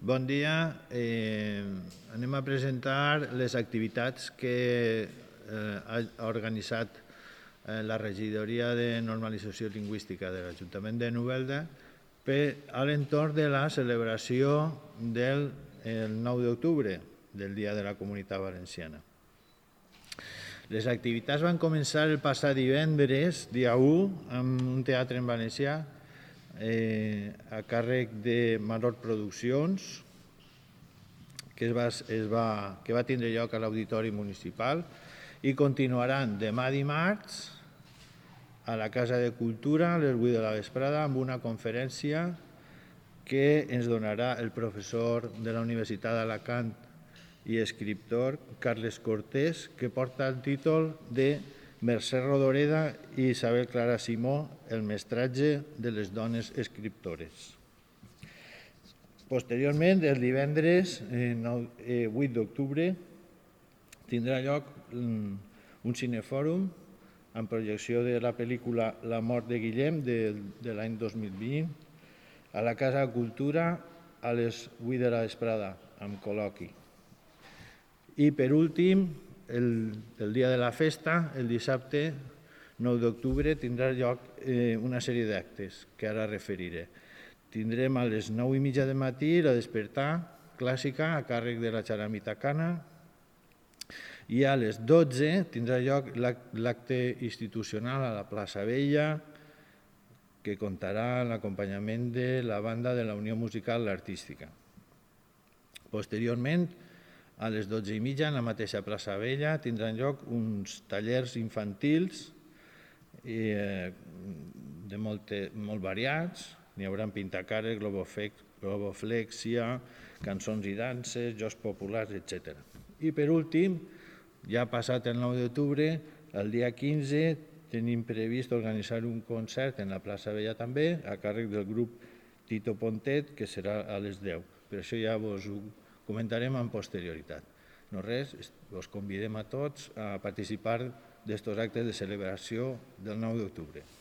Bon dia. Anem a presentar les activitats que ha organitzat la Regidoria de Normalització Lingüística de l'Ajuntament de Novelda a l'entorn de la celebració del 9 d'octubre, del Dia de la Comunitat Valenciana. Les activitats van començar el passat divendres, dia 1, amb un teatre en valencià a càrrec de Marot Produccions, que va tindre lloc a l'Auditori Municipal, i continuaran demà dimarts a la Casa de Cultura a les 8 de la vesprada amb una conferència que ens donarà el professor de la Universitat d'Alacant i escriptor Carles Cortés, que porta el títol de Mercè Rodoreda i Isabel Clara Simó, el mestratge de les dones escriptores. Posteriorment, el divendres 8 d'octubre, tindrà lloc un cinefòrum amb projecció de la pel·lícula La mort de Guillem de l'any 2020 a la Casa de Cultura a les 8 de la vesprada, amb col·loqui. I per últim, el dia de la festa, el dissabte 9 d'octubre, tindrà lloc una sèrie d'actes que ara referiré. Tindrem a les 9:30 del matí la despertar clàssica a càrrec de la Charamita Cana i a les 12 tindrà lloc l'acte institucional a la plaça Vella, que comptarà amb l'acompanyament de la banda de la Unió Musical Artística. Posteriorment, a les 12:30, en la mateixa plaça Vella, tindran lloc uns tallers infantils molt variats. N'hi haurà pintacares, globoflèxia, cançons i danses, jocs populars, etc. I per últim, ja passat el 9 d'octubre, el dia 15, tenim previst organitzar un concert en la plaça Vella també, a càrrec del grup Tito Pontet, que serà a les 10. Per això ja vos ho comentarem amb posterioritat. No res, us convidem a tots a participar d'estos actes de celebració del 9 d'octubre.